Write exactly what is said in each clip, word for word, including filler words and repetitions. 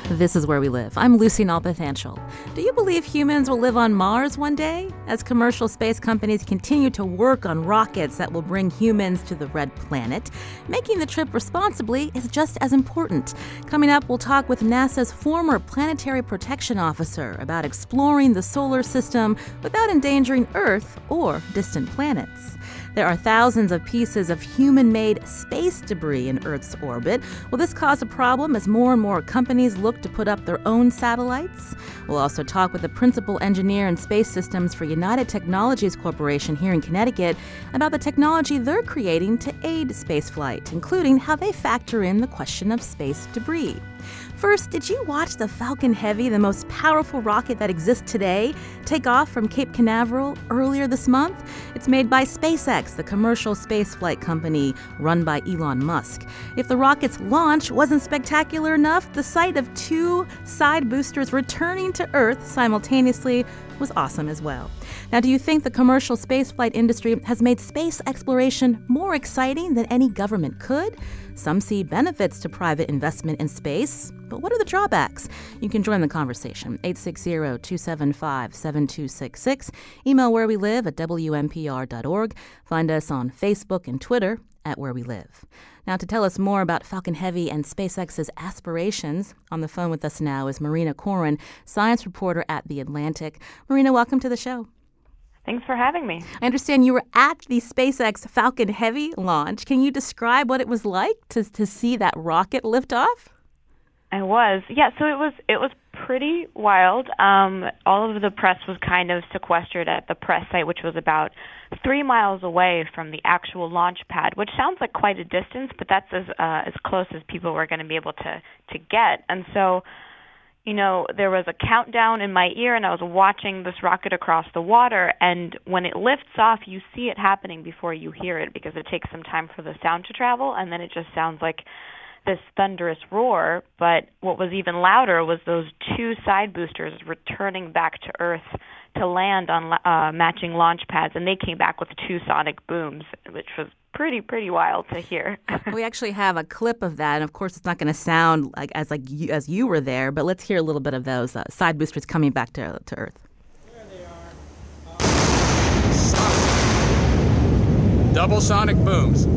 This is Where We Live. I'm Lucy Nalpathanchel. Do you believe humans will live on Mars one day? As commercial space companies continue to work on rockets that will bring humans to the red planet, making the trip responsibly is just as important. Coming up, we'll talk with NASA's former planetary protection officer about exploring the solar system without endangering Earth or distant planets. There are thousands of pieces of human-made space debris in Earth's orbit. Will this cause a problem as more and more companies look to put up their own satellites? We'll also talk with the principal engineer in space systems for United Technologies Corporation here in Connecticut about the technology they're creating to aid spaceflight, including how they factor in the question of space debris. First, did you watch the Falcon Heavy, the most powerful rocket that exists today, take off from Cape Canaveral earlier this month? It's made by SpaceX, the commercial spaceflight company run by Elon Musk. If the rocket's launch wasn't spectacular enough, the sight of two side boosters returning to Earth simultaneously was awesome as well. Now, do you think the commercial spaceflight industry has made space exploration more exciting than any government could? Some see benefits to private investment in space, but what are the drawbacks? You can join the conversation, eight six zero, two seven five, seven two six six. Email where we live at W M P R dot org. Find us on Facebook and Twitter at Where We Live. Now, to tell us more about Falcon Heavy and SpaceX's aspirations, on the phone with us now is Marina Koren, science reporter at The Atlantic. Marina, welcome to the show. Thanks for having me. I understand you were at the SpaceX Falcon Heavy launch. Can you describe what it was like to to see that rocket lift off? I was. Yeah, so it was it was pretty wild. Um, all of the press was kind of sequestered at the press site, which was about three miles away from the actual launch pad, which sounds like quite a distance, but that's as uh, as close as people were going to be able to, to get. And so, you know, there was a countdown in my ear, and I was watching this rocket across the water, and when it lifts off, you see it happening before you hear it because it takes some time for the sound to travel, and then it just sounds like this thunderous roar. But what was even louder was those two side boosters returning back to Earth to land on uh, matching launch pads, and they came back with two sonic booms, which was pretty, pretty wild to hear. We actually have a clip of that, and of course it's not going to sound like as like you, as you were there, but let's hear a little bit of those uh, side boosters coming back to, to Earth. There they are. Uh, sonic. Double sonic booms.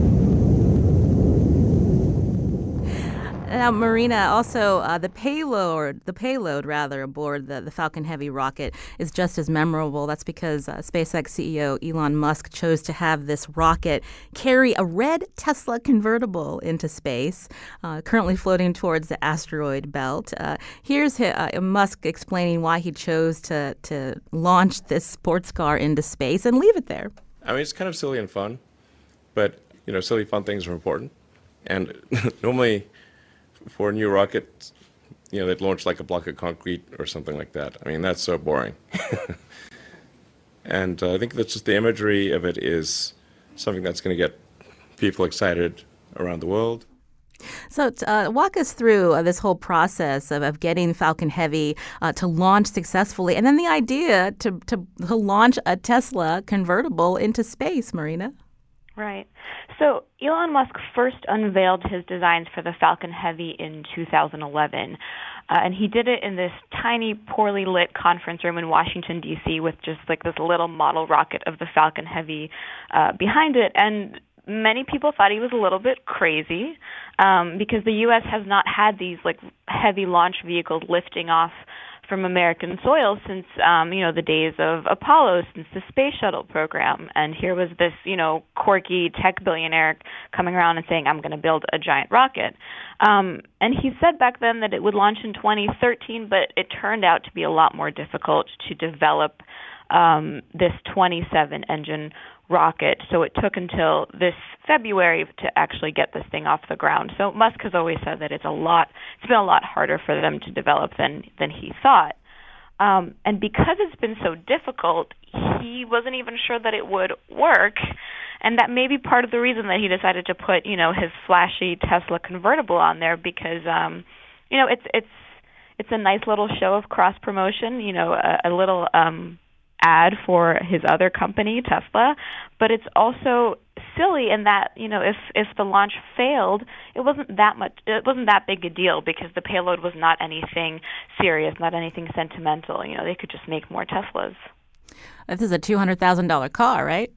Now, Marina, also uh, the payload, the payload rather, aboard the, the Falcon Heavy rocket is just as memorable. That's because uh, SpaceX C E O Elon Musk chose to have this rocket carry a red Tesla convertible into space, uh, currently floating towards the asteroid belt. Uh, here's his, uh, Musk explaining why he chose to to launch this sports car into space and leave it there. I mean, it's kind of silly and fun, but you know, silly fun things are important, and normally, for a new rocket, you know, they'd launch like a block of concrete or something like that. I mean, that's so boring. And uh, I think that's just the imagery of it is something that's going to get people excited around the world. So uh, walk us through uh, this whole process of, of getting Falcon Heavy uh, to launch successfully, and then the idea to, to, to launch a Tesla convertible into space, Marina. Right. So Elon Musk first unveiled his designs for the Falcon Heavy in two thousand eleven, uh, and he did it in this tiny, poorly lit conference room in Washington, D C with just like this little model rocket of the Falcon Heavy uh, behind it. And many people thought he was a little bit crazy um, because the U S has not had these like heavy launch vehicles lifting off from American soil since, um, you know, the days of Apollo, since the space shuttle program. And here was this, you know, quirky tech billionaire coming around and saying, I'm going to build a giant rocket. Um, and he said back then that it would launch in twenty thirteen, but it turned out to be a lot more difficult to develop um, this twenty-seven engine rocket. So it took until this February to actually get this thing off the ground. So Musk has always said that it's a lot, it's been a lot harder for them to develop than, than he thought. Um, and because it's been so difficult, he wasn't even sure that it would work. And that may be part of the reason that he decided to put, you know, his flashy Tesla convertible on there because, um, you know, it's, it's, it's a nice little show of cross promotion, you know, a, a little, um, ad for his other company, Tesla, but it's also silly in that, you know, if if the launch failed, it wasn't that much it wasn't that big a deal because the payload was not anything serious, not anything sentimental. You know, they could just make more Teslas. This is a two hundred thousand dollars car, right?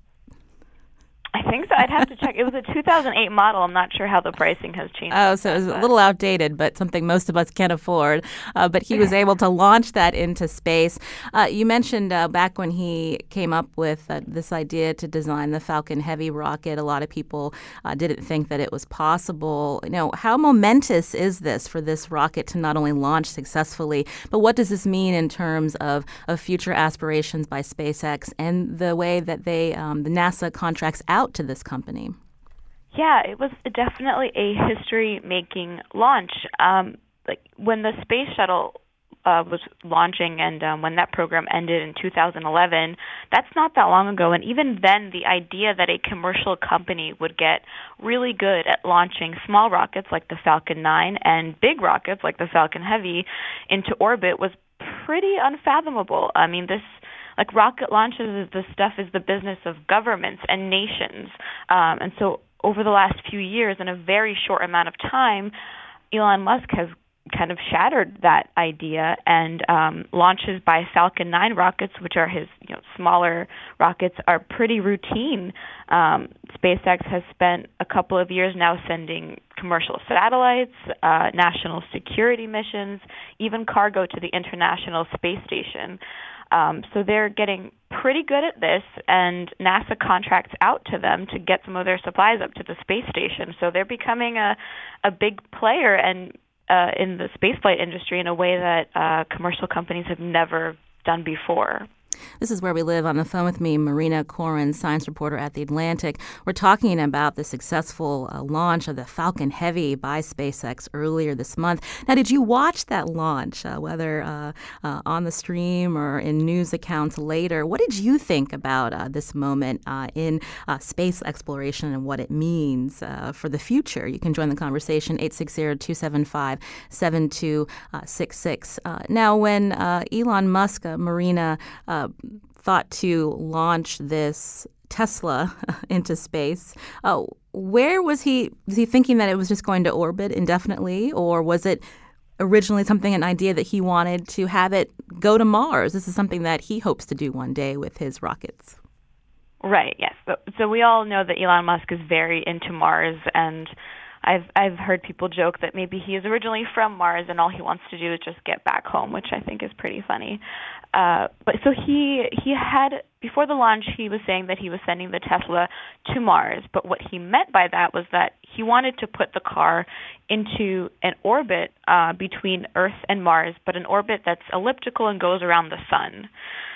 I think so. I'd have to check. It was a two thousand eight model. I'm not sure how the pricing has changed. Oh, so it was a little outdated, but something most of us can't afford. Uh, but he was able to launch that into space. Uh, you mentioned uh, back when he came up with uh, this idea to design the Falcon Heavy rocket, a lot of people uh, didn't think that it was possible. You know, how momentous is this for this rocket to not only launch successfully, but what does this mean in terms of, of future aspirations by SpaceX and the way that they, um, the NASA contracts out to this company? Yeah, it was definitely a history-making launch. Um, like when the space shuttle uh, was launching and um, when that program ended in two thousand eleven, that's not that long ago. And even then, the idea that a commercial company would get really good at launching small rockets like the Falcon nine and big rockets like the Falcon Heavy into orbit was pretty unfathomable. I mean, this Like rocket launches is the stuff is the business of governments and nations. Um, and so over the last few years, in a very short amount of time, Elon Musk has kind of shattered that idea, and um, launches by Falcon nine rockets, which are his you know, smaller rockets, are pretty routine. Um, SpaceX has spent a couple of years now sending commercial satellites, uh, national security missions, even cargo to the International Space Station. Um, so they're getting pretty good at this, and NASA contracts out to them to get some of their supplies up to the space station. So they're becoming a, a big player and uh, in the spaceflight industry in a way that uh, commercial companies have never done before. This is Where We Live. On the phone with me, Marina Koren, science reporter at The Atlantic. We're talking about the successful uh, launch of the Falcon Heavy by SpaceX earlier this month. Now, did you watch that launch, uh, whether uh, uh, on the stream or in news accounts later? What did you think about uh, this moment uh, in uh, space exploration and what it means uh, for the future? You can join the conversation, eight six zero, two seven five, seven two six six. Uh, now, when uh, Elon Musk, uh, Marina, uh, thought to launch this Tesla into space, uh, where was he? Was he thinking that it was just going to orbit indefinitely, or was it originally something, an idea that he wanted to have it go to Mars? This is something that he hopes to do one day with his rockets. Right, yes. So, so we all know that Elon Musk is very into Mars, and I've I've heard people joke that maybe he is originally from Mars and all he wants to do is just get back home, which I think is pretty funny. Uh, but so he he had before the launch, he was saying that he was sending the Tesla to Mars. But what he meant by that was that he wanted to put the car into an orbit uh, between Earth and Mars, but an orbit that's elliptical and goes around the sun.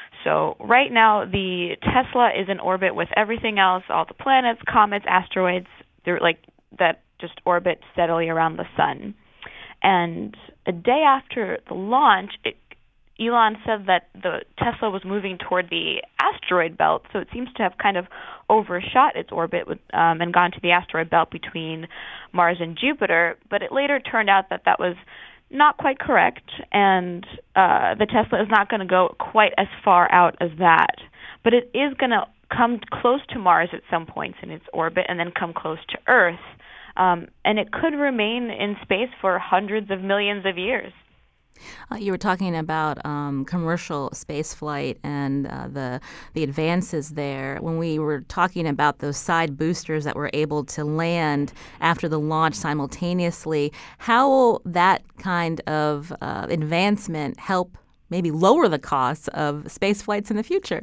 So right now, the Tesla is in orbit with everything else, all the planets, comets, asteroids. They're like that. Just orbit steadily around the sun. And a day after the launch, it, Elon said that the Tesla was moving toward the asteroid belt, so it seems to have kind of overshot its orbit with, um, and gone to the asteroid belt between Mars and Jupiter. But it later turned out that that was not quite correct, and uh, the Tesla is not going to go quite as far out as that. But it is going to come close to Mars at some points in its orbit and then come close to Earth. Um, and it could remain in space for hundreds of millions of years. Uh, you were talking about um, commercial space flight and uh, the the advances there. When we were talking about those side boosters that were able to land after the launch simultaneously, how will that kind of uh, advancement help maybe lower the costs of space flights in the future?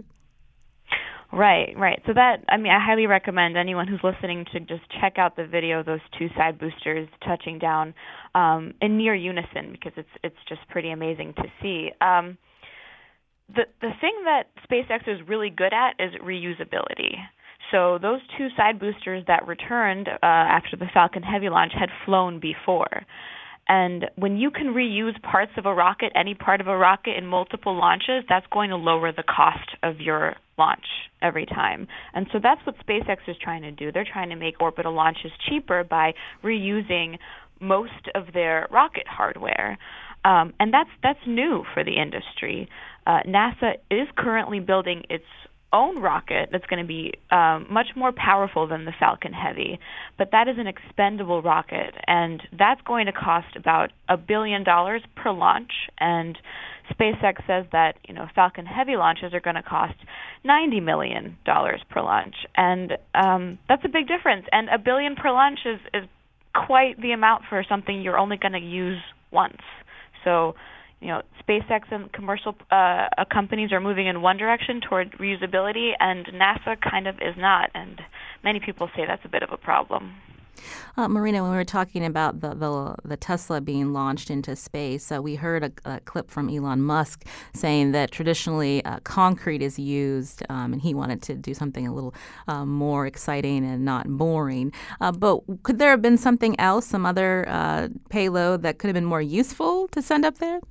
Right, right. So that, I mean, I highly recommend anyone who's listening to just check out the video of those two side boosters touching down um, in near unison, because it's it's just pretty amazing to see. Um, the the thing that SpaceX is really good at is reusability. So those two side boosters that returned uh, after the Falcon Heavy launch had flown before. And when you can reuse parts of a rocket, any part of a rocket in multiple launches, that's going to lower the cost of your launch every time. And so that's what SpaceX is trying to do. They're trying to make orbital launches cheaper by reusing most of their rocket hardware. Um, and that's that's new for the industry. Uh, NASA is currently building its own rocket that's going to be um, much more powerful than the Falcon Heavy, but that is an expendable rocket, and that's going to cost about a billion dollars per launch. And SpaceX says that you know Falcon Heavy launches are going to cost ninety million dollars per launch, and um, that's a big difference. And a billion per launch is, is quite the amount for something you're only going to use once. So, you know, SpaceX and commercial uh, companies are moving in one direction toward reusability, and NASA kind of is not. And many people say that's a bit of a problem. Uh, Marina, when we were talking about the the, the Tesla being launched into space, uh, we heard a, a clip from Elon Musk saying that traditionally uh, concrete is used, um, and he wanted to do something a little uh, more exciting and not boring. Uh, but could there have been something else, some other uh, payload that could have been more useful to send up there?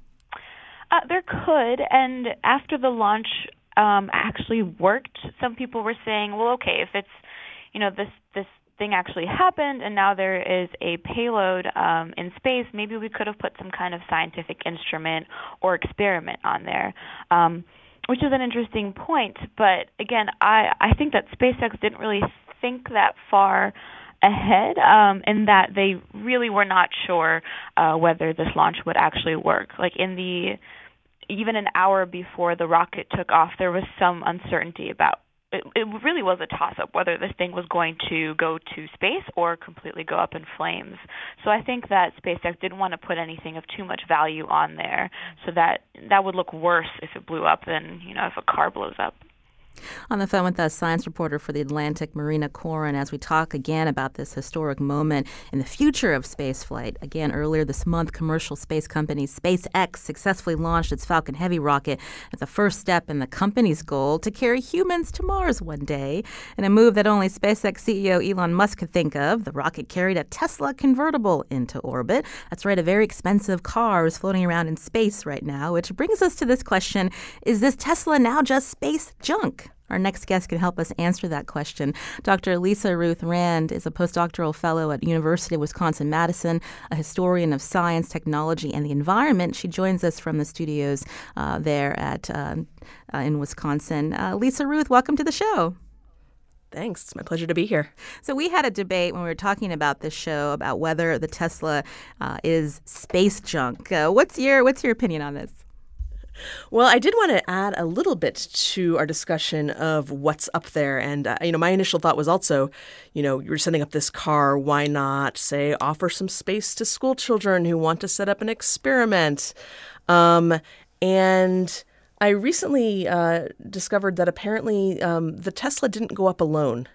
Uh, there could, and after the launch um, actually worked, some people were saying, well, okay, if it's, you know, this this thing actually happened and now there is a payload um, in space, maybe we could have put some kind of scientific instrument or experiment on there, um, which is an interesting point. But again, I, I think that SpaceX didn't really think that far ahead, um, in that they really were not sure uh, whether this launch would actually work. Like in the even an hour before the rocket took off, there was some uncertainty about It, it really was a toss-up whether this thing was going to go to space or completely go up in flames. So I think that SpaceX didn't want to put anything of too much value on there, so that that would look worse if it blew up than, you know, if a car blows up. On the phone with us, science reporter for The Atlantic, Marina Koren, as we talk again about this historic moment in the future of spaceflight. Again, earlier this month, commercial space company SpaceX successfully launched its Falcon Heavy rocket as the first step in the company's goal to carry humans to Mars one day. In a move that only SpaceX C E O Elon Musk could think of, the rocket carried a Tesla convertible into orbit. That's right, a very expensive car is floating around in space right now, which brings us to this question: is this Tesla now just space junk? Our next guest can help us answer that question. Doctor Lisa Ruth Rand is a postdoctoral fellow at University of Wisconsin-Madison, a historian of science, technology, and the environment. She joins us from the studios uh, there at uh, uh, in Wisconsin. Uh, Lisa Ruth, welcome to the show. Thanks. It's my pleasure to be here. So we had a debate when we were talking about this show about whether the Tesla uh, is space junk. Uh, what's your what's your opinion on this? Well, I did want to add a little bit to our discussion of what's up there. And, uh, you know, my initial thought was also, you know, you're setting up this car. Why not, say, offer some space to school children who want to set up an experiment? Um, and I recently uh, discovered that apparently um, the Tesla didn't go up alone.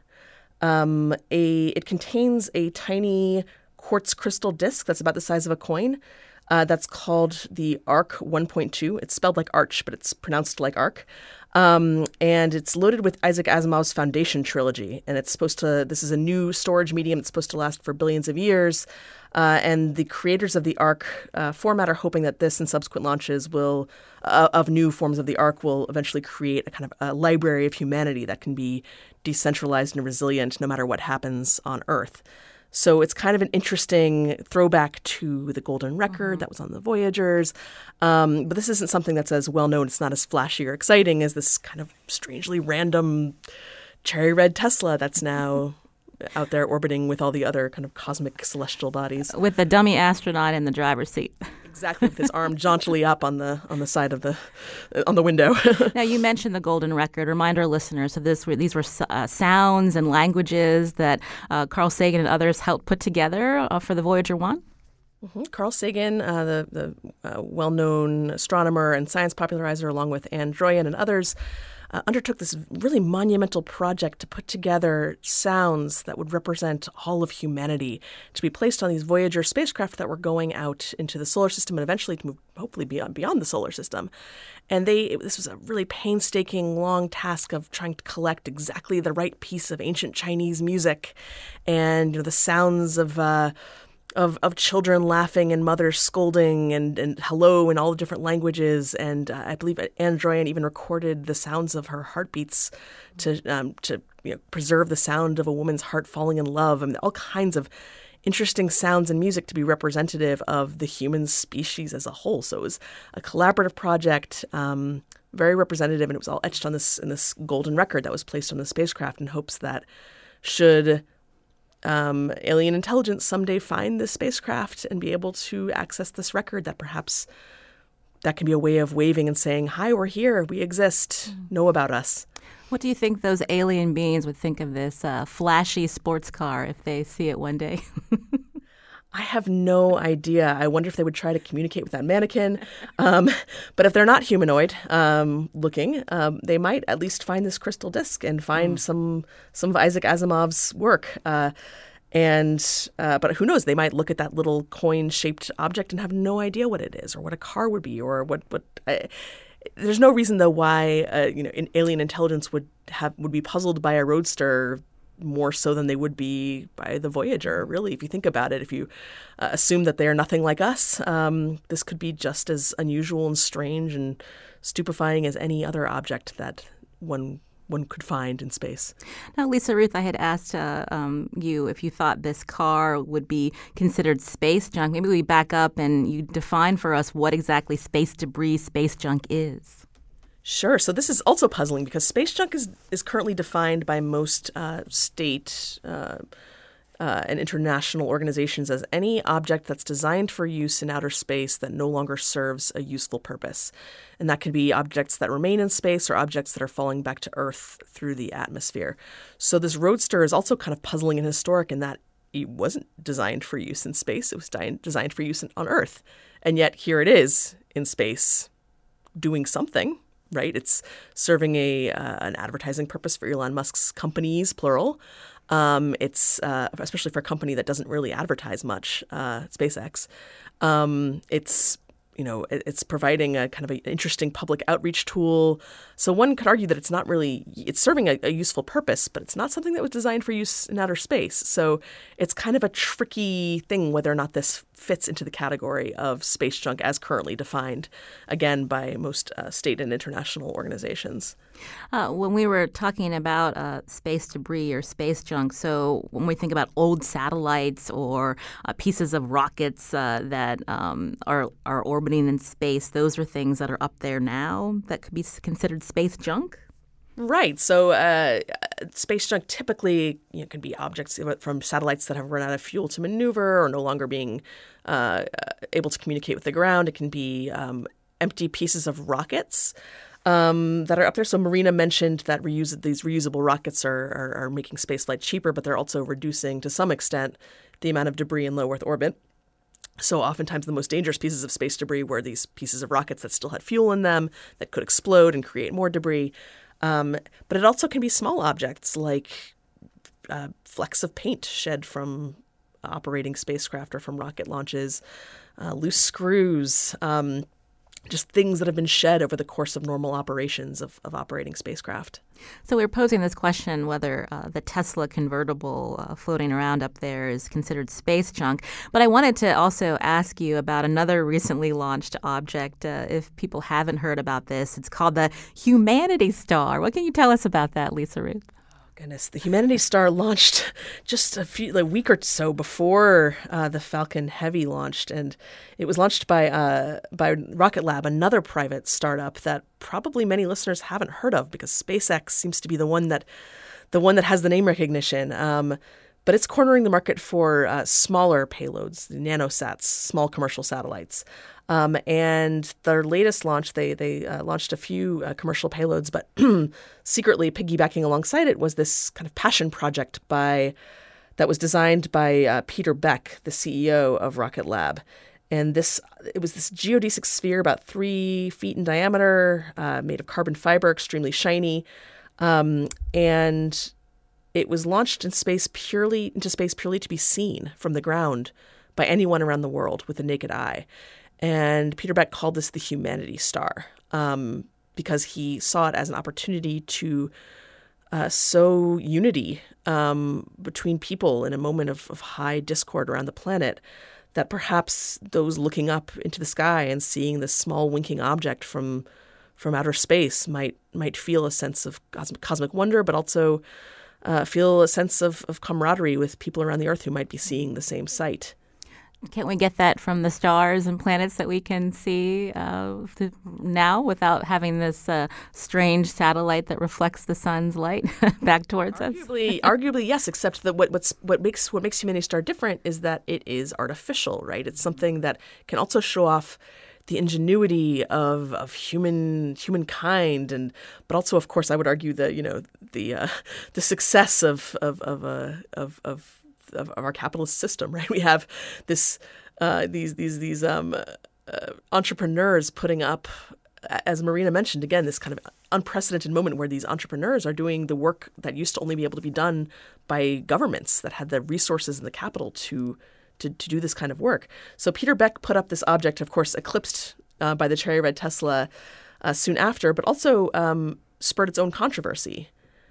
Um, a it contains a tiny quartz crystal disc that's about the size of a coin. Uh, that's called the Arc one point two. It's spelled like Arch, but it's pronounced like Arc. Um, and it's loaded with Isaac Asimov's Foundation trilogy. And it's supposed to, this is a new storage medium that's supposed to last for billions of years. Uh, and the creators of the Arc uh, format are hoping that this and subsequent launches will, uh, of new forms of the Arc, will eventually create a kind of a library of humanity that can be decentralized and resilient no matter what happens on Earth. So it's kind of an interesting throwback to the Golden Record mm-hmm. that was on the Voyagers. Um, but this isn't something that's as well known. It's not as flashy or exciting as this kind of strangely random cherry red Tesla that's now out there orbiting with all the other kind of cosmic celestial bodies. With the dummy astronaut in the driver's seat. Exactly, with his arm jauntily up on the on the side of the on the window. Now, you mentioned the Golden Record. Remind our listeners of this. These were uh, sounds and languages that uh, Carl Sagan and others helped put together uh, for the Voyager one. Mm-hmm. Carl Sagan, uh, the the uh, well-known astronomer and science popularizer, along with Anne Druyan and others, Uh, undertook this really monumental project to put together sounds that would represent all of humanity to be placed on these Voyager spacecraft that were going out into the solar system and eventually to move hopefully beyond, beyond the solar system. And they it, this was a really painstaking, long task of trying to collect exactly the right piece of ancient Chinese music and, you know, the sounds of uh, Of, of children laughing and mothers scolding and, and hello in all the different languages. And uh, I believe Anne Druyan even recorded the sounds of her heartbeats to um, to you know, preserve the sound of a woman's heart falling in love. I mean, all kinds of interesting sounds and music to be representative of the human species as a whole. So it was a collaborative project. Um, very representative, and it was all etched on this in this golden record that was placed on the spacecraft in hopes that should um, alien intelligence someday find this spacecraft and be able to access this record, that perhaps that can be a way of waving and saying, hi, we're here, we exist, know about us. What do you think those alien beings would think of this uh, flashy sports car if they see it one day? I have no idea. I wonder if they would try to communicate with that mannequin. Um, but if they're not humanoid um, looking, um, they might at least find this crystal disk and find mm. some some of Isaac Asimov's work. Uh, and uh, but who knows? They might look at that little coin-shaped object and have no idea what it is, or what a car would be, or what what. Uh, there's no reason though why uh, you know an alien intelligence would have would be puzzled by a roadster more so than they would be by the Voyager, really, if you think about it. If you uh, assume that they are nothing like us, um, this could be just as unusual and strange and stupefying as any other object that one one could find in space. Now, Lisa Ruth, I had asked uh, um, you if you thought this car would be considered space junk. Maybe we back up and you define for us what exactly space debris, space junk is. Sure. So this is also puzzling because space junk is, is currently defined by most uh, state uh, uh, and international organizations as any object that's designed for use in outer space that no longer serves a useful purpose. And that could be objects that remain in space or objects that are falling back to Earth through the atmosphere. So this roadster is also kind of puzzling and historic in that it wasn't designed for use in space. It was designed for use on Earth. And yet here it is in space doing something. Right, it's serving a uh, an advertising purpose for Elon Musk's companies, plural. Um, it's uh, especially for a company that doesn't really advertise much, uh, SpaceX. Um, it's you know it, it's providing a kind of an interesting public outreach tool. So one could argue that it's not really it's serving a, a useful purpose, but it's not something that was designed for use in outer space. So it's kind of a tricky thing whether or not this fits into the category of space junk as currently defined, again, by most uh, state and international organizations. Uh, when we were talking about uh, space debris or space junk, so when we think about old satellites or uh, pieces of rockets uh, that um, are, are orbiting in space, those are things that are up there now that could be considered space junk? Right. So uh, space junk typically you know, can be objects from satellites that have run out of fuel to maneuver or no longer being uh, able to communicate with the ground. It can be um, empty pieces of rockets um, that are up there. So Marina mentioned that reuse these reusable rockets are, are, are making spaceflight cheaper, but they're also reducing to some extent the amount of debris in low Earth orbit. So oftentimes the most dangerous pieces of space debris were these pieces of rockets that still had fuel in them that could explode and create more debris. Um, but it also can be small objects like uh, flecks of paint shed from operating spacecraft or from rocket launches, uh, loose screws, um, just things that have been shed over the course of normal operations of, of operating spacecraft. So we were posing this question whether uh, the Tesla convertible uh, floating around up there is considered space junk. But I wanted to also ask you about another recently launched object. Uh, if people haven't heard about this, it's called the Humanity Star. What can you tell us about that, Lisa Ruth? Goodness, the Humanity Star launched just a few, like a week or so before uh, the Falcon Heavy launched, and it was launched by uh, by Rocket Lab, another private startup that probably many listeners haven't heard of because SpaceX seems to be the one that the one that has the name recognition. Um, but it's cornering the market for uh, smaller payloads, the nanosats, small commercial satellites. Um, and their latest launch, they they uh, launched a few uh, commercial payloads, but secretly piggybacking alongside it was this kind of passion project by that was designed by uh, Peter Beck, the C E O of Rocket Lab. And this it was this geodesic sphere about three feet in diameter, uh, made of carbon fiber, extremely shiny, um, and it was launched in space purely into space purely to be seen from the ground by anyone around the world with the naked eye. And Peter Beck called this the Humanity Star um, because he saw it as an opportunity to uh, sow unity um, between people in a moment of, of high discord around the planet, that perhaps those looking up into the sky and seeing this small winking object from from outer space might might feel a sense of cosmic, cosmic wonder, but also uh, feel a sense of, of camaraderie with people around the Earth who might be seeing the same sight. Can't we get that from the stars and planets that we can see uh, th- now without having this uh, strange satellite that reflects the sun's light back towards arguably, us? Arguably, yes. Except that what what's what makes what makes Humanity Star different is that it is artificial, right? It's something that can also show off the ingenuity of of human humankind, and but also, of course, I would argue that you know the uh, the success of of of uh, of, of Of, of our capitalist system, right? We have this, uh, these these these um, uh, entrepreneurs putting up, as Marina mentioned again, this kind of unprecedented moment where these entrepreneurs are doing the work that used to only be able to be done by governments that had the resources and the capital to to, to do this kind of work. So Peter Beck put up this object, of course, eclipsed uh, by the cherry red Tesla uh, soon after, but also um, spurred its own controversy.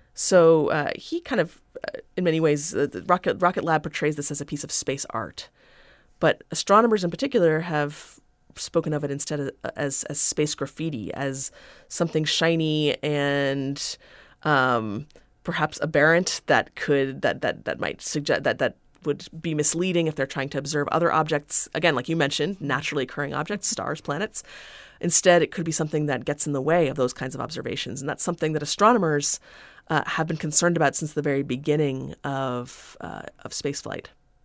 So uh, he kind of, uh, in many ways, uh, the Rocket, Rocket Lab portrays this as a piece of space art. But astronomers in particular have spoken of it instead of, as, as space graffiti, as something shiny and um, perhaps aberrant that could that that that might suggest that that would be misleading if they're trying to observe other objects. Again, like you mentioned, naturally occurring objects, stars, planets. Instead, it could be something that gets in the way of those kinds of observations, and that's something that astronomers Uh, have been concerned about since the very beginning of uh, of spaceflight.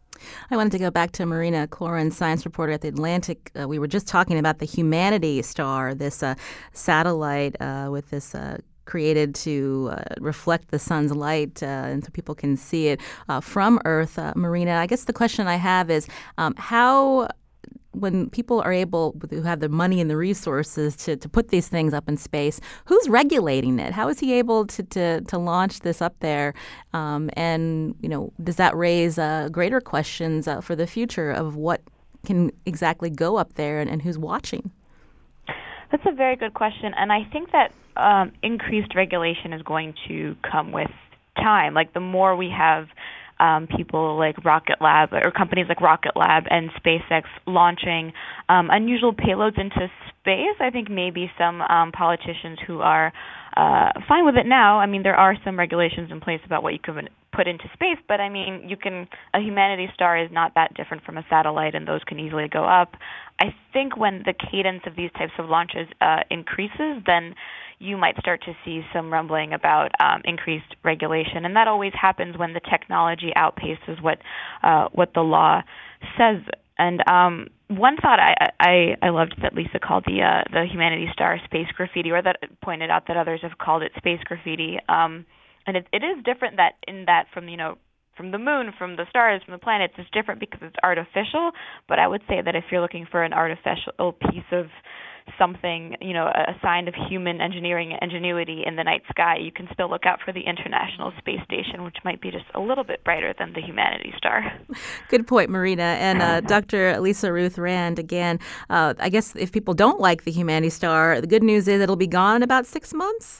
I wanted to go back to Marina Cloran, science reporter at The Atlantic. Uh, we were just talking about the Humanity Star, this uh, satellite uh, with this uh, created to uh, reflect the sun's light uh, and so people can see it uh, from Earth. Uh, Marina, I guess the question I have is um, how... when people are able, who have the money and the resources to, to put these things up in space, who's regulating it? How is he able to to, to launch this up there? Um, and, you know, does that raise uh, greater questions uh, for the future of what can exactly go up there and, and who's watching? That's a very good question. And I think that um, increased regulation is going to come with time. Like the more we have Um, people like Rocket Lab or companies like Rocket Lab and SpaceX launching um, unusual payloads into space, I think maybe some um, politicians who are uh, fine with it now. I mean, there are some regulations in place about what you can put into space, but I mean, you can. A Humanity Star is not that different from a satellite, and those can easily go up. I think when the cadence of these types of launches uh, increases, then you might start to see some rumbling about um, increased regulation, and that always happens when the technology outpaces what uh, what the law says. And um, one thought I, I I loved that Lisa called the uh, the Humanity Star space graffiti, or that pointed out that others have called it space graffiti. Um, and it, it is different that in that from you know from the moon, from the stars, from the planets, it's different because it's artificial. But I would say that if you're looking for an artificial piece of something, you know, a sign of human engineering and ingenuity in the night sky, you can still look out for the International Space Station, which might be just a little bit brighter than the Humanity Star. Good point, Marina. And uh, Doctor Lisa Ruth Rand, again, uh, I guess if people don't like the Humanity Star, the good news is it'll be gone in about six months?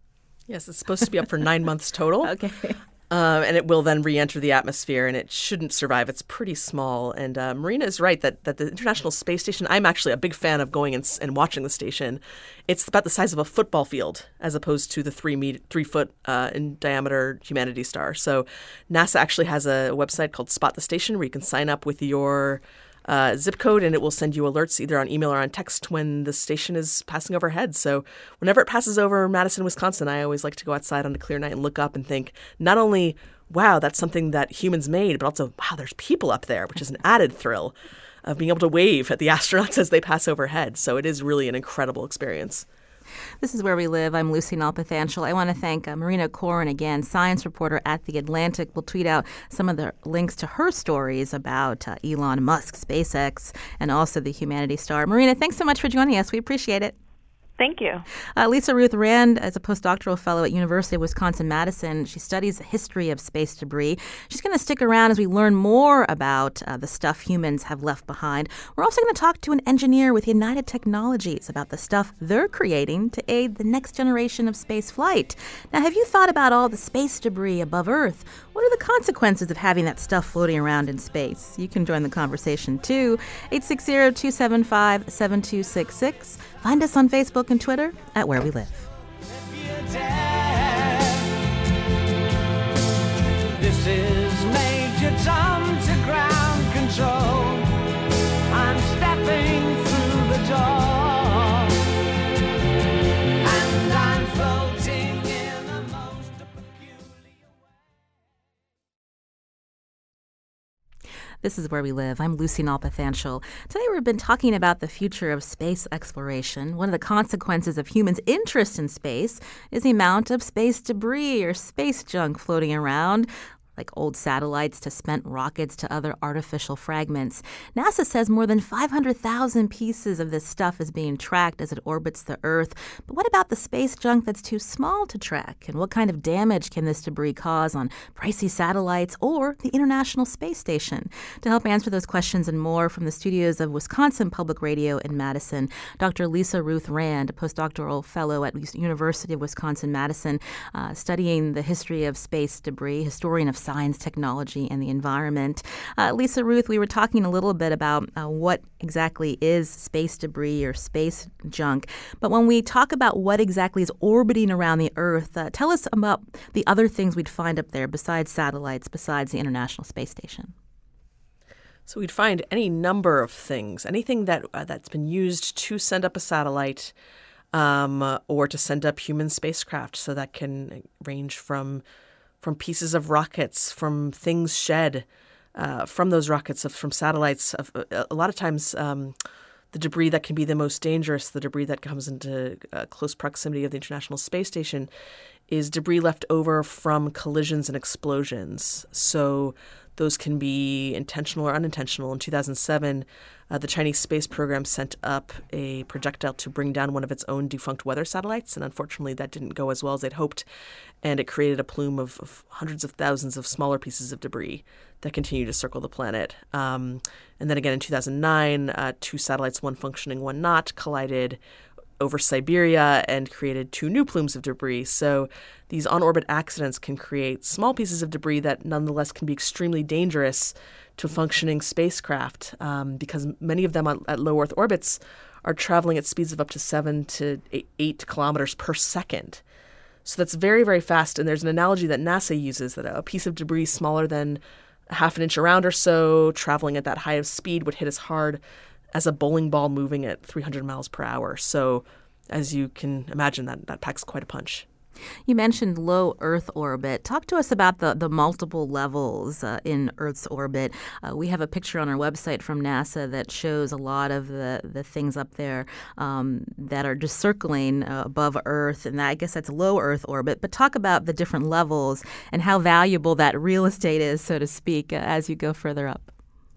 Yes, it's supposed to be up for nine months total. Okay. Um, and it will then re-enter the atmosphere, and it shouldn't survive. It's pretty small. And uh, Marina is right that, that the International Space Station, I'm actually a big fan of going and, and watching the station. It's about the size of a football field as opposed to the three, meet, three foot uh, in diameter Humanity Star. So NASA actually has a website called Spot the Station where you can sign up with your Uh, zip code, and it will send you alerts either on email or on text when the station is passing overhead. So whenever it passes over Madison, Wisconsin, I always like to go outside on a clear night and look up and think, not only, wow, that's something that humans made, but also, wow, there's people up there, which is an added thrill of being able to wave at the astronauts as they pass overhead. So it is really an incredible experience. This is Where We Live. I'm Lucy Nalpathanchel. I want to thank uh, Marina Cloran again, science reporter at The Atlantic. We'll tweet out some of the links to her stories about uh, Elon Musk, SpaceX, and also the Humanity Star. Marina, thanks so much for joining us. We appreciate it. Thank you. Uh, Lisa Ruth Rand is a postdoctoral fellow at University of Wisconsin-Madison. She studies the history of space debris. She's going to stick around as we learn more about uh, the stuff humans have left behind. We're also going to talk to an engineer with United Technologies about the stuff they're creating to aid the next generation of space flight. Now, have you thought about all the space debris above Earth? What are the consequences of having that stuff floating around in space? You can join the conversation, too. eight six zero, two seven five, seven two six six. Find us on Facebook and Twitter at Where We Live. This is Major Tom to ground control. This is Where We Live. I'm Lucy Nalpathanchel. Today we've been talking about the future of space exploration. One of the consequences of humans' interest in space is the amount of space debris or space junk floating around, like old satellites to spent rockets to other artificial fragments. NASA says more than five hundred thousand pieces of this stuff is being tracked as it orbits the Earth. But what about the space junk that's too small to track? And what kind of damage can this debris cause on pricey satellites or the International Space Station? To help answer those questions and more from the studios of Wisconsin Public Radio in Madison, Doctor Lisa Ruth Rand, a postdoctoral fellow at the University of Wisconsin-Madison, uh, studying the history of space debris, historian of science, technology, and the environment. Uh, Lisa Ruth, we were talking a little bit about uh, what exactly is space debris or space junk. But when we talk about what exactly is orbiting around the Earth, uh, tell us about the other things we'd find up there besides satellites, besides the International Space Station. So we'd find any number of things, anything that uh, that's been used to send up a satellite um, or to send up human spacecraft. So that can range from from pieces of rockets, from things shed uh, from those rockets, of, from satellites. Of, uh, a lot of times um, the debris that can be the most dangerous, the debris that comes into uh, close proximity of the International Space Station, is debris left over from collisions and explosions. So those can be intentional or unintentional. In two thousand seven, uh, the Chinese space program sent up a projectile to bring down one of its own defunct weather satellites, and unfortunately that didn't go as well as they'd hoped, and it created a plume of, of hundreds of thousands of smaller pieces of debris that continue to circle the planet. Um, and then again in two thousand nine, uh, two satellites, one functioning, one not, collided over Siberia and created two new plumes of debris. So these on-orbit accidents can create small pieces of debris that nonetheless can be extremely dangerous to functioning spacecraft um, because many of them on, at low Earth orbits are traveling at speeds of up to seven to eight, eight kilometers per second. So that's very, very fast. And there's an analogy that NASA uses that a piece of debris smaller than half an inch around or so traveling at that high of speed would hit as hard as a bowling ball moving at three hundred miles per hour. So as you can imagine, that, that packs quite a punch. You mentioned low Earth orbit. Talk to us about the, the multiple levels uh, in Earth's orbit. Uh, we have a picture on our website from NASA that shows a lot of the, the things up there um, that are just circling uh, above Earth, and that, I guess that's low Earth orbit. But talk about the different levels and how valuable that real estate is, so to speak, uh, as you go further up.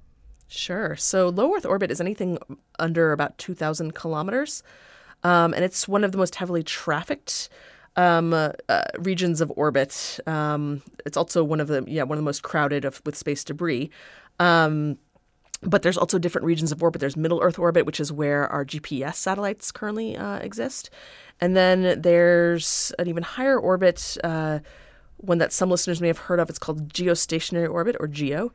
Sure. So low Earth orbit is anything under about two thousand kilometers, um, and it's one of the most heavily trafficked um, uh, uh, regions of orbit. Um, it's also one of the yeah one of the most crowded of, with space debris. Um, but there's also different regions of orbit. There's middle Earth orbit, which is where our G P S satellites currently uh, exist, and then there's an even higher orbit, uh, one that some listeners may have heard of. It's called geostationary orbit, or GEO.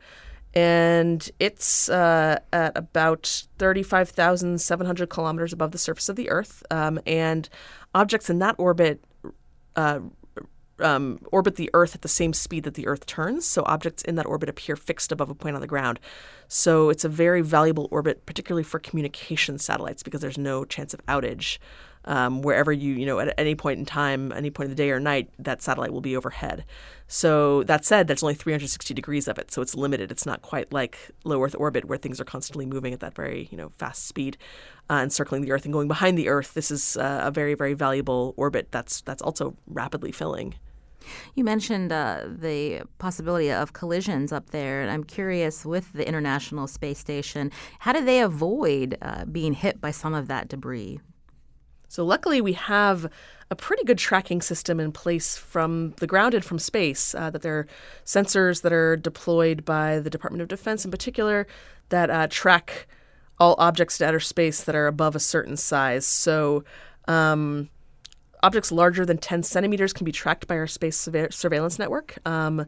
And it's uh, at about thirty-five thousand seven hundred kilometers above the surface of the Earth. Um, and objects in that orbit uh, um, orbit the Earth at the same speed that the Earth turns. So objects in that orbit appear fixed above a point on the ground. So it's a very valuable orbit, particularly for communication satellites, because there's no chance of outage. Um, wherever you, you know, at any point in time, any point of the day or night, that satellite will be overhead. So that said, there's only three hundred sixty degrees of it, so it's limited. It's not quite like low Earth orbit where things are constantly moving at that very, you know, fast speed uh, and circling the Earth and going behind the Earth. This is uh, a very, very valuable orbit that's that's also rapidly filling. You mentioned uh, the possibility of collisions up there, and I'm curious, with the International Space Station, how do they avoid uh, being hit by some of that debris? So luckily, we have a pretty good tracking system in place from the ground and from space, uh, that there are sensors that are deployed by the Department of Defense in particular that uh, track all objects in outer space that are above a certain size. So um, objects larger than ten centimeters can be tracked by our space surve- surveillance network. Um,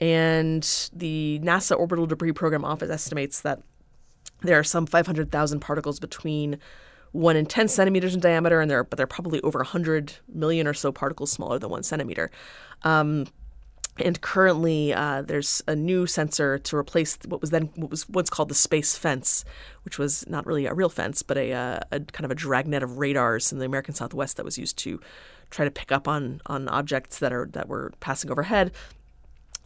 and the NASA Orbital Debris Program Office estimates that there are some five hundred thousand particles between one and ten centimeters in diameter, and there are, but there are probably over one hundred million or so particles smaller than one centimeter. Um, and currently, uh, there's a new sensor to replace what was then what was once called the space fence, which was not really a real fence, but a, uh, a kind of a dragnet of radars in the American Southwest that was used to try to pick up on on objects that are that were passing overhead.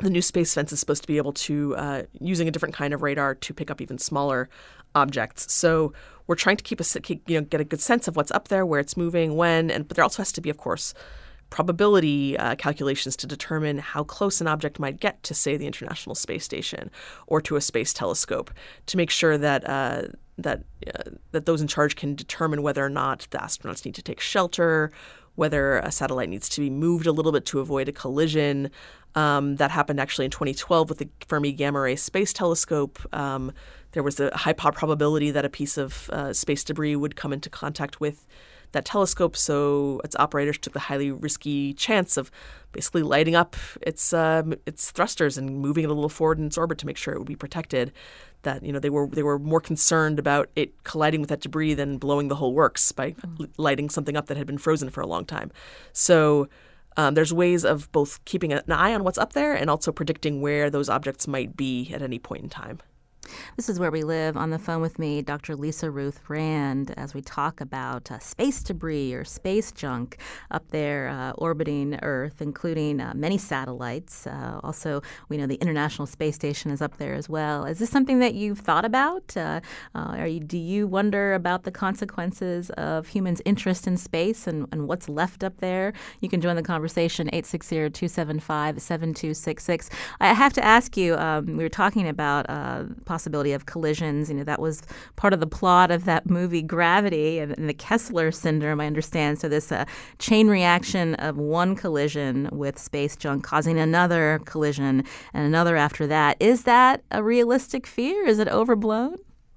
the new space fence is supposed to be able to, uh, using a different kind of radar, to pick up even smaller objects. So we're trying to keep a keep, you know get a good sense of what's up there, where it's moving, when, and but there also has to be, of course, probability uh, calculations to determine how close an object might get to, say, the International Space Station or to a space telescope, to make sure that uh, that uh, that those in charge can determine whether or not the astronauts need to take shelter, whether a satellite needs to be moved a little bit to avoid a collision. Um, that happened actually in twenty twelve with the Fermi Gamma Ray Space Telescope. Um, there was a high probability that a piece of uh, space debris would come into contact with that telescope, so its operators took the highly risky chance of basically lighting up its um, its thrusters and moving it a little forward in its orbit to make sure it would be protected. That you know they were they were more concerned about it colliding with that debris than blowing the whole works by mm. lighting something up that had been frozen for a long time. So um, there's ways of both keeping an eye on what's up there and also predicting where those objects might be at any point in time. This is Where We Live. On the phone with me, Doctor Lisa Ruth Rand, as we talk about uh, space debris or space junk up there uh, orbiting Earth, including uh, many satellites. Uh, also, we know the International Space Station is up there as well. Is this something that you've thought about? Uh, uh, are you, do you wonder about the consequences of humans' interest in space and, and what's left up there? You can join the conversation, eight six zero, two seven five, seven two six six. I have to ask you, um, we were talking about uh, possibility of collisions. You know, that was part of the plot of that movie Gravity and, and the Kessler syndrome, I understand. So this uh, chain reaction of one collision with space junk causing another collision and another after that. Is that a realistic fear? Is it overblown?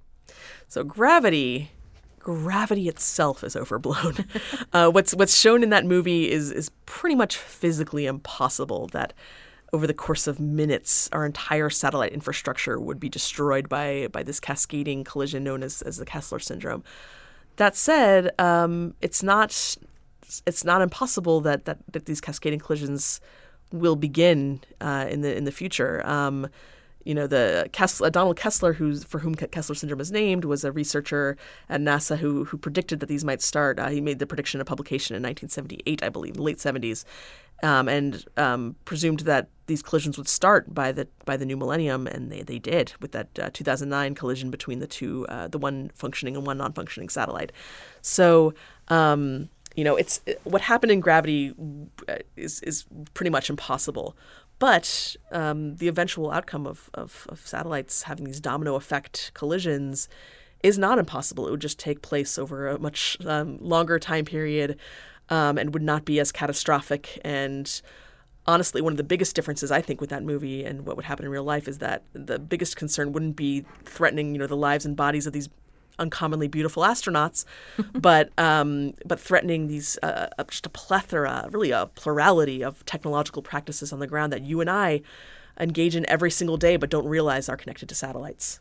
So gravity... Gravity itself is overblown. uh, what's what's shown in that movie is is pretty much physically impossible. That over the course of minutes, our entire satellite infrastructure would be destroyed by by this cascading collision known as as the Kessler syndrome. That said, um, it's not it's not impossible that, that that these cascading collisions will begin uh, in the in the future. Um, You know, the Kessler, Donald Kessler, who's for whom Kessler syndrome is named, was a researcher at NASA who who predicted that these might start. Uh, he made the prediction of publication in nineteen seventy-eight, I believe, late seventies, um, and um, presumed that these collisions would start by the by the new millennium, and they, they did with that uh, two thousand nine collision between the two, uh, the one functioning and one non-functioning satellite. So. Um, You know, it's what happened in Gravity is is pretty much impossible. But um, the eventual outcome of, of, of satellites having these domino effect collisions is not impossible. It would just take place over a much um, longer time period um, and would not be as catastrophic. And honestly, one of the biggest differences, I think, with that movie and what would happen in real life is that the biggest concern wouldn't be threatening, you know, the lives and bodies of these uncommonly beautiful astronauts, but um, but threatening these uh, just a plethora, really a plurality of technological practices on the ground that you and I engage in every single day, but don't realize are connected to satellites.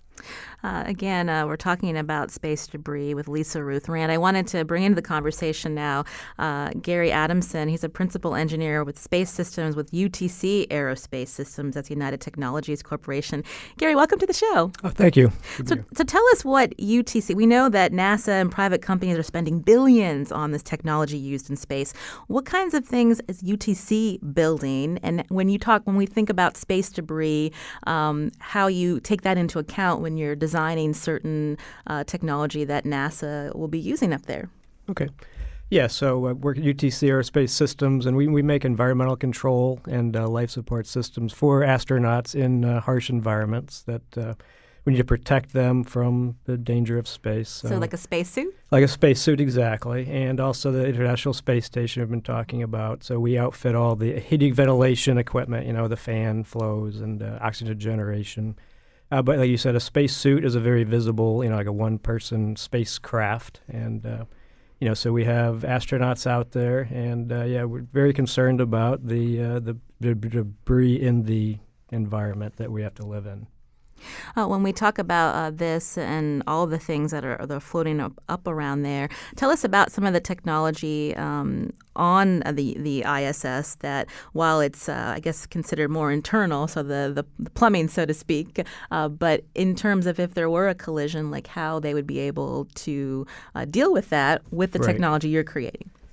Uh, again, uh, we're talking about space debris with Lisa Ruth Rand. I wanted to bring into the conversation now uh, Gary Adamson. He's a principal engineer with space systems with U T C Aerospace Systems. That's United Technologies Corporation. Gary, welcome to the show. Oh, thank you. So, so tell us what U T C, we know that NASA and private companies are spending billions on this technology used in space. What kinds of things is U T C building? And when you talk, when we think about space debris, um, how you take that into account when you're designing certain uh, technology that NASA will be using up there. Okay. Yeah, so uh, we're at U T C Aerospace Systems, and we, we make environmental control and uh, life support systems for astronauts in uh, harsh environments that uh, we need to protect them from the danger of space. So, so like a spacesuit? Like a spacesuit, exactly. And also the International Space Station we've been talking about. So we outfit all the heating ventilation equipment, you know, the fan flows and uh, oxygen generation. Uh, but like you said, a spacesuit is a very visible, you know, like a one-person spacecraft. And, uh, you know, so we have astronauts out there. And, uh, yeah, we're very concerned about the, uh, the the debris in the environment that we have to live in. Uh, when we talk about uh, this and all the things that are, that are floating up, up around there, tell us about some of the technology um, on the, the I S S that, while it's, uh, I guess, considered more internal, so the, the, the plumbing, so to speak, uh, but in terms of if there were a collision, like how they would be able to uh, deal with that with the right. technology you're creating.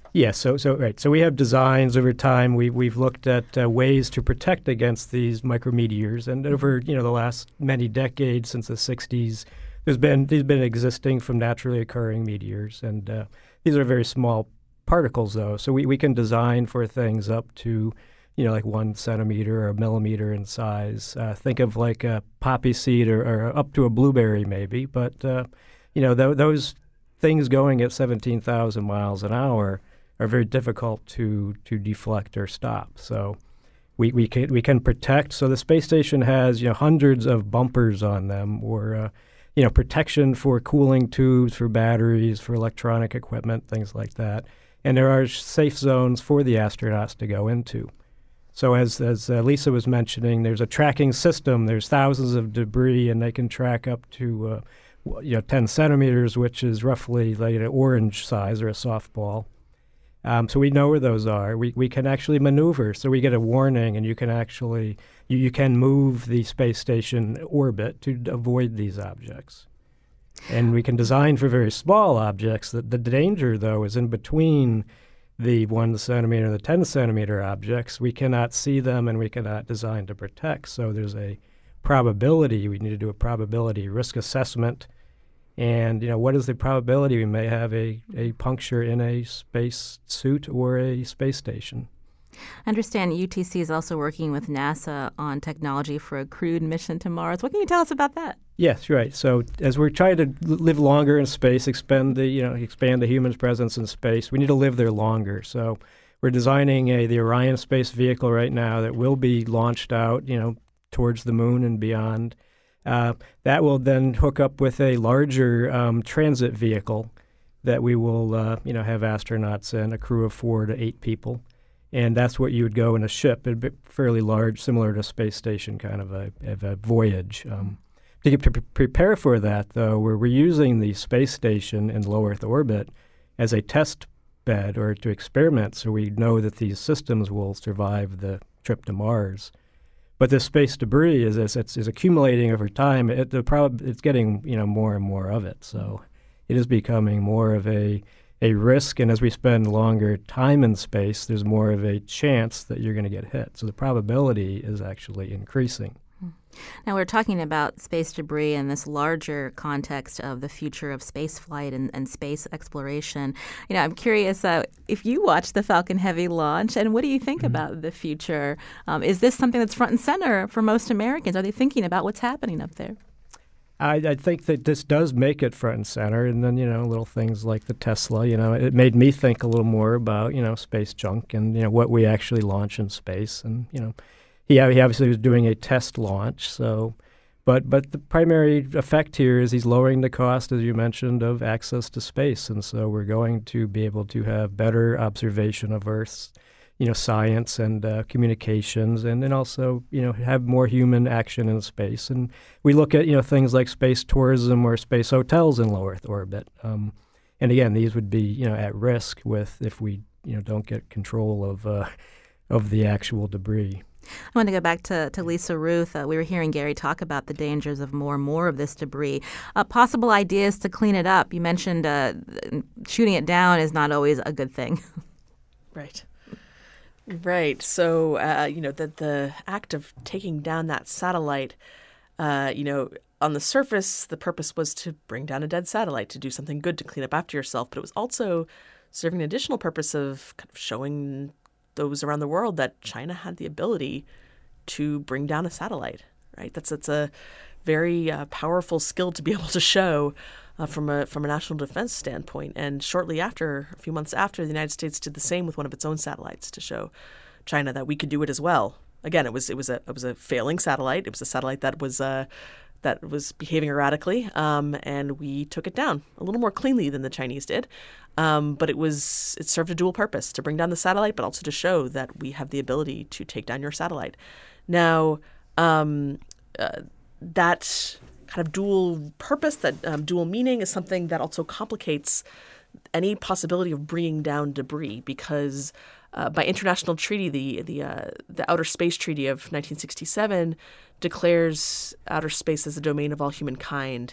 Yeah, so so right. So we have designs over time. We we've looked at uh, ways to protect against these micrometeors, and over you know the last many decades, since the sixties, there's been these been existing from naturally occurring meteors, and uh, these are very small particles, though. So we, we can design for things up to you know like one centimeter or a millimeter in size. Uh, think of like a poppy seed or, or up to a blueberry, maybe. But uh, you know th- those things going at seventeen thousand miles an hour are very difficult to to deflect or stop. So we we can we can protect. So the space station has you know hundreds of bumpers on them, or uh, you know protection for cooling tubes, for batteries, for electronic equipment, things like that. And there are safe zones for the astronauts to go into. So as as uh, Lisa was mentioning, there's a tracking system. There's thousands of debris, and they can track up to uh, you know ten centimeters, which is roughly like an orange size or a softball. Um, so we know where those are. We we can actually maneuver. So we get a warning, and you can actually you, you can move the space station orbit to avoid these objects. And we can design for very small objects. The, the danger, though, is in between the one centimeter and the ten centimeter objects. We cannot see them, and we cannot design to protect. So there's a probability. We need to do a probability risk assessment. And, you know, what is the probability we may have a, a puncture in a space suit or a space station? I understand U T C is also working with NASA on technology for a crewed mission to Mars. What can you tell us about that? Yes, right. So as we're trying to live longer in space, expand the, you know, expand the human's presence in space, we need to live there longer. So we're designing a the Orion space vehicle right now that will be launched out, you know, towards the moon and beyond. Uh, that will then hook up with a larger um, transit vehicle that we will, uh, you know, have astronauts in, a crew of four to eight people. And that's what you would go in a ship. It'd be fairly large, similar to a space station kind of a, of a voyage. Um, to, get, to pre- prepare for that, though, we're, we're using the space station in low Earth orbit as a test bed or to experiment so we know that these systems will survive the trip to Mars. But this space debris is is, it's, is accumulating over time. It, the prob- it's getting you know more and more of it. So it is becoming more of a a risk. And as we spend longer time in space, there's more of a chance that you're going to get hit. So the probability is actually increasing. Now, we're talking about space debris in this larger context of the future of space flight and, and space exploration. You know, I'm curious uh, if you watched the Falcon Heavy launch, and what do you think mm-hmm. about the future? Um, is this something that's front and center for most Americans? Are they thinking about what's happening up there? I, I think that this does make it front and center. And then, you know, little things like the Tesla, you know, it made me think a little more about, you know, space junk and, you know, what we actually launch in space. And, you know, He, he obviously was doing a test launch, so, but but the primary effect here is he's lowering the cost, as you mentioned, of access to space, and so we're going to be able to have better observation of Earth's, you know, science and uh, communications, and then also, you know, have more human action in space. And we look at, you know, things like space tourism or space hotels in low Earth orbit, um, and again, these would be, you know, at risk with if we, you know, don't get control of uh, of the actual debris. I want to go back to, to Lisa Ruth. Uh, we were hearing Gary talk about the dangers of more and more of this debris. Uh, possible ideas to clean it up. You mentioned uh, shooting it down is not always a good thing. Right. Right. So, uh, you know, the, the act of taking down that satellite, uh, you know, on the surface, the purpose was to bring down a dead satellite, to do something good, to clean up after yourself. But it was also serving an additional purpose of kind of showing those around the world that China had the ability to bring down a satellite, right? That's that's a very uh, powerful skill to be able to show uh, from a from a national defense standpoint. And shortly after, a few months after, the United States did the same with one of its own satellites to show China that we could do it as well. Again, it was it was a it was a failing satellite. It was a satellite that was uh, that was behaving erratically, um, and we took it down a little more cleanly than the Chinese did. Um, but it was it served a dual purpose, to bring down the satellite, but also to show that we have the ability to take down your satellite. Now, um, uh, that kind of dual purpose, that um, dual meaning, is something that also complicates any possibility of bringing down debris, because uh, by international treaty, the the uh, the Outer Space Treaty of nineteen sixty-seven declares outer space as the domain of all humankind.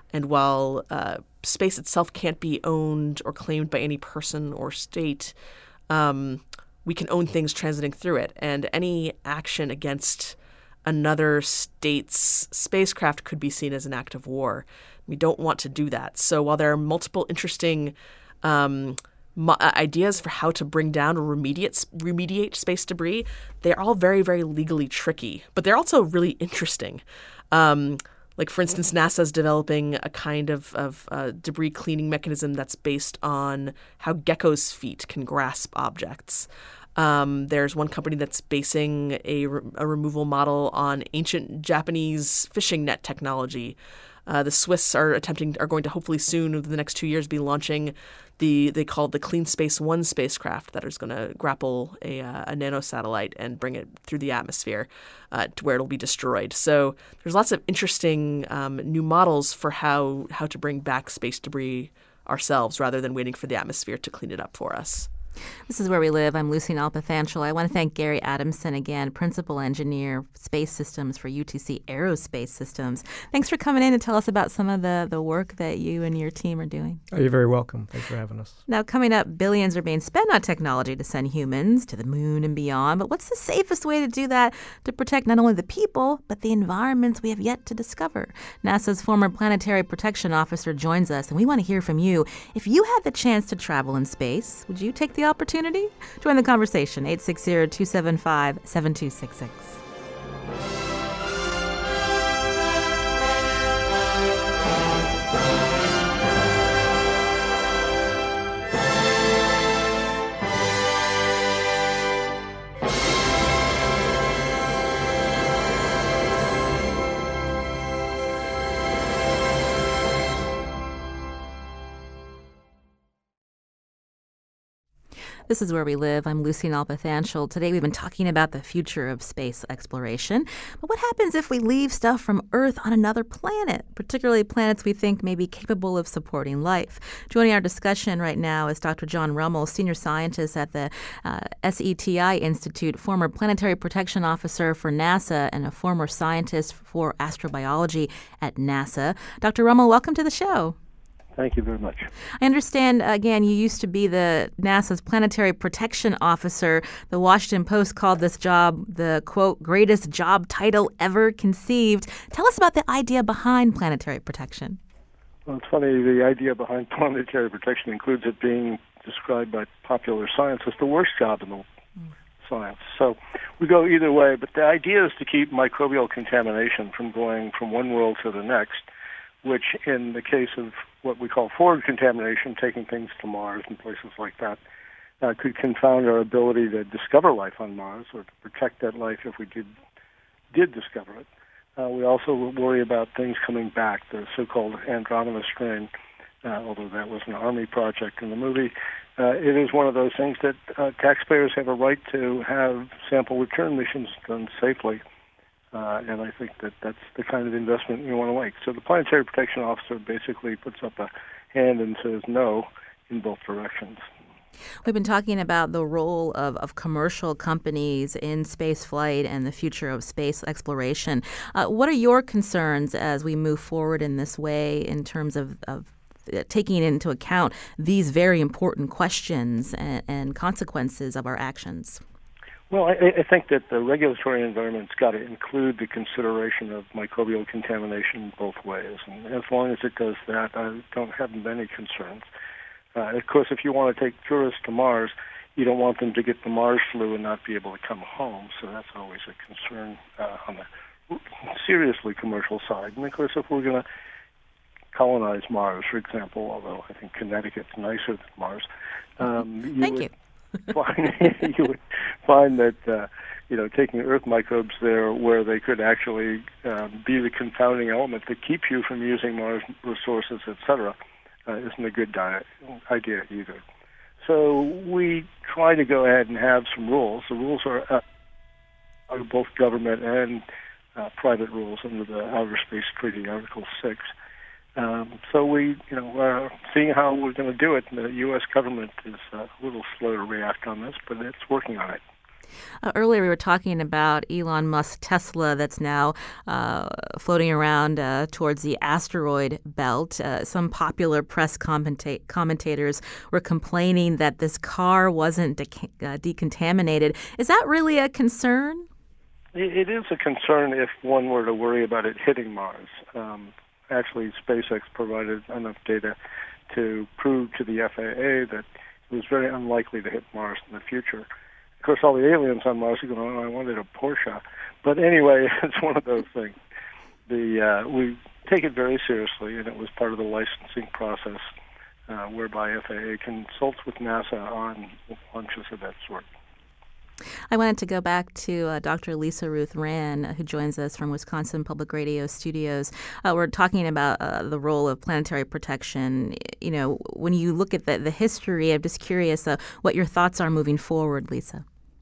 And while uh, space itself can't be owned or claimed by any person or state, um, we can own things transiting through it. And any action against another state's spacecraft could be seen as an act of war. We don't want to do that. So while there are multiple interesting um, mo- ideas for how to bring down or remediate remediate space debris, they're all very, very legally tricky. But they're also really interesting. Um, like, for instance, NASA is developing a kind of, of uh, debris cleaning mechanism that's based on how geckos' feet can grasp objects. Um, there's one company that's basing a, re- a removal model on ancient Japanese fishing net technology. Uh, the Swiss are attempting, are going to hopefully soon, over the next two years, be launching the they call it the Clean Space One spacecraft that is going to grapple a, uh, a nanosatellite and bring it through the atmosphere uh, to where it'll be destroyed. So there's lots of interesting um, new models for how how to bring back space debris ourselves rather than waiting for the atmosphere to clean it up for us. This is Where We Live. I'm Lucy Nalpathanchel. I want to thank Gary Adamson again, Principal Engineer, Space Systems for U T C Aerospace Systems. Thanks for coming in to tell us about some of the, the work that you and your team are doing. Oh, you're very welcome. Thanks for having us. Now, coming up, billions are being spent on technology to send humans to the moon and beyond. But what's the safest way to do that to protect not only the people, but the environments we have yet to discover? NASA's former planetary protection officer joins us, and we want to hear from you. If you had the chance to travel in space, would you take the opportunity? Join the conversation, eight six zero, two seven five, seven two six six. This is Where We Live. I'm Lucy Nalpathanchel. Today we've been talking about the future of space exploration. But what happens if we leave stuff from Earth on another planet, particularly planets we think may be capable of supporting life? Joining our discussion right now is Doctor John Rummel, Senior Scientist at the uh, S E T I Institute, former Planetary Protection Officer for NASA, and a former scientist for astrobiology at NASA. Doctor Rummel, welcome to the show. Thank you very much. I understand, again, you used to be the NASA's planetary protection officer. The Washington Post called this job the, quote, greatest job title ever conceived. Tell us about the idea behind planetary protection. Well, it's funny, the idea behind planetary protection includes it being described by popular science as the worst job in the mm. science. So we go either way, but the idea is to keep microbial contamination from going from one world to the next, which in the case of what we call forward contamination, taking things to Mars and places like that, uh, could confound our ability to discover life on Mars or to protect that life if we did did discover it. Uh, we also worry about things coming back, the so-called Andromeda strain, uh, although that was an Army project in the movie. Uh, it is one of those things that uh, taxpayers have a right to have sample return missions done safely. Uh, and I think that that's the kind of investment you want to make. So the Planetary Protection Officer basically puts up a hand and says no in both directions. We've been talking about the role of, of commercial companies in space flight and the future of space exploration. Uh, what are your concerns as we move forward in this way in terms of, of taking into account these very important questions and, and consequences of our actions? Well, I, I think that the regulatory environment's got to include the consideration of microbial contamination both ways. And as long as it does that, I don't have many concerns. Uh, of course, if you want to take tourists to Mars, you don't want them to get the Mars flu and not be able to come home. So that's always a concern uh, on the seriously commercial side. And of course, if we're going to colonize Mars, for example, although I think Connecticut's nicer than Mars, um, you Thank would, you. find, you would find that uh, you know taking Earth microbes there, where they could actually um, be the confounding element that keep you from using Mars resources, et cetera, uh, isn't a good di- idea either. So we try to go ahead and have some rules. The rules are, uh, are both government and uh, private rules under the Outer Space Treaty, Article Six. Um, so we, you know, are seeing how we're going to do it. The U S government is uh, a little slow to react on this, but it's working on it. Uh, earlier, we were talking about Elon Musk's Tesla that's now uh, floating around uh, towards the asteroid belt. Uh, some popular press commenta- commentators were complaining that this car wasn't de- uh, decontaminated. Is that really a concern? It is a concern if one were to worry about it hitting Mars. Um, actually, SpaceX provided enough data to prove to the F A A that it was very unlikely to hit Mars in the future. Of course, all the aliens on Mars are going, oh, I wanted a Porsche. But anyway, it's one of those things. The uh, we take it very seriously, and it was part of the licensing process uh, whereby F A A consults with NASA on launches of that sort. I wanted to go back to uh, Doctor Lisa Ruth Rand, uh, who joins us from Wisconsin Public Radio Studios. Uh, we're talking about uh, the role of planetary protection. You know, when you look at the, the history, I'm just curious uh, what your thoughts are moving forward, Lisa.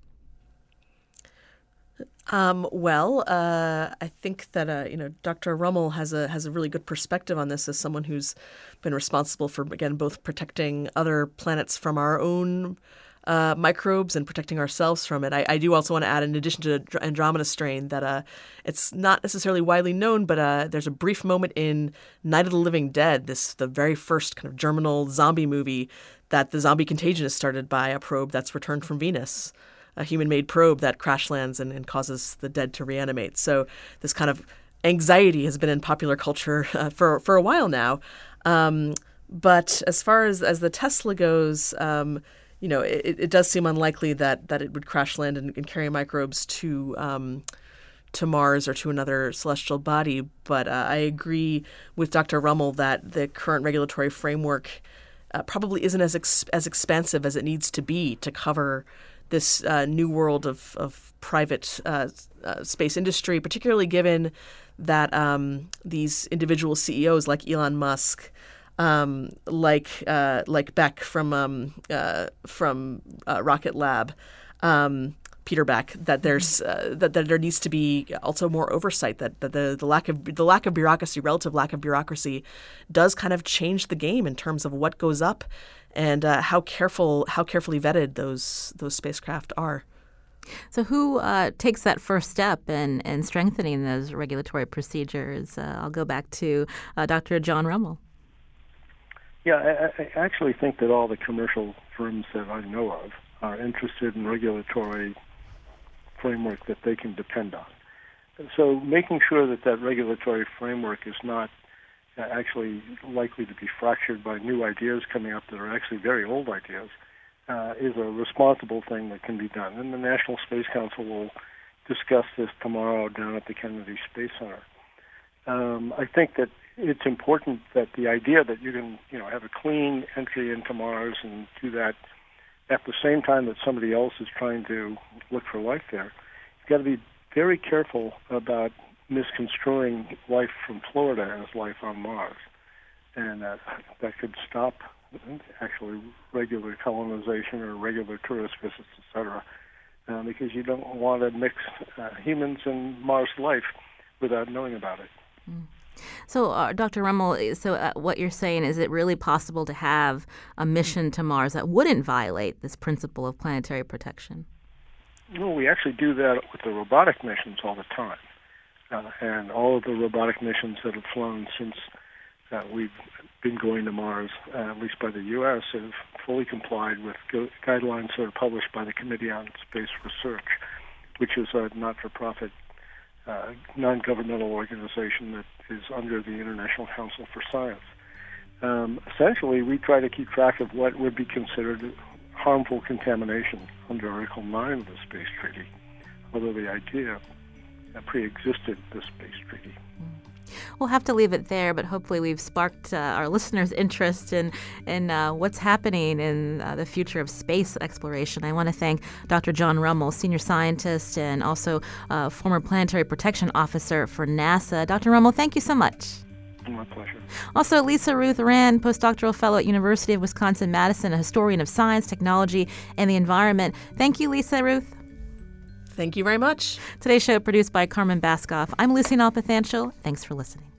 Um, well, uh, I think that uh, you know Doctor Rummel has a has a really good perspective on this as someone who's been responsible for, again, both protecting other planets from our own Uh, microbes and protecting ourselves from it. I, I do also want to add, in addition to Andromeda strain, that uh, it's not necessarily widely known, but uh, there's a brief moment in Night of the Living Dead, this the very first kind of germinal zombie movie, that the zombie contagion is started by a probe that's returned from Venus, a human-made probe that crash lands and, and causes the dead to reanimate. So this kind of anxiety has been in popular culture uh, for for a while now. Um, but as far as, as the Tesla goes, um, you know, it, it does seem unlikely that, that it would crash land and, and carry microbes to um, to Mars or to another celestial body. But uh, I agree with Doctor Rummel that the current regulatory framework uh, probably isn't as ex- as expansive as it needs to be to cover this uh, new world of, of private uh, uh, space industry, particularly given that um, these individual C E Os like Elon Musk, Um, like uh, like Beck from um, uh, from uh, Rocket Lab, um, Peter Beck, that there's uh, that, that there needs to be also more oversight. That, that the the lack of the lack of bureaucracy, relative lack of bureaucracy, does kind of change the game in terms of what goes up and uh, how careful how carefully vetted those those spacecraft are. So who uh, takes that first step in, in strengthening those regulatory procedures? Uh, I'll go back to uh, Doctor John Rummel. Yeah, I, I actually think that all the commercial firms that I know of are interested in regulatory framework that they can depend on. So making sure that that regulatory framework is not uh, actually likely to be fractured by new ideas coming up that are actually very old ideas uh, is a responsible thing that can be done. And the National Space Council will discuss this tomorrow down at the Kennedy Space Center. Um, I think that it's important that the idea that you can, you know, have a clean entry into Mars and do that at the same time that somebody else is trying to look for life there, you've got to be very careful about misconstruing life from Florida as life on Mars. And uh, that could stop actually regular colonization or regular tourist visits, et cetera, uh, because you don't want to mix uh, humans and Mars life without knowing about it. Mm. So, uh, Doctor Rummel, so uh, what you're saying, is it really possible to have a mission to Mars that wouldn't violate this principle of planetary protection? No, we actually do that with the robotic missions all the time. Uh, and all of the robotic missions that have flown since uh, we've been going to Mars, uh, at least by the U S, have fully complied with gu- guidelines that are published by the Committee on Space Research, which is a not-for-profit Uh, non-governmental organization that is under the International Council for Science. Um, essentially, we try to keep track of what would be considered harmful contamination under Article nine of the Space Treaty, although the idea uh, pre-existed the Space Treaty. We'll have to leave it there, but hopefully we've sparked uh, our listeners' interest in, in uh, what's happening in uh, the future of space exploration. I want to thank Doctor John Rummel, senior scientist and also uh, former planetary protection officer for NASA. Doctor Rummel, thank you so much. My pleasure. Also, Lisa Ruth Rand, postdoctoral fellow at University of Wisconsin-Madison, a historian of science, technology, and the environment. Thank you, Lisa Ruth. Thank you very much. Today's show produced by Carmen Baskoff. I'm Lucy Nalpathanchel. Thanks for listening.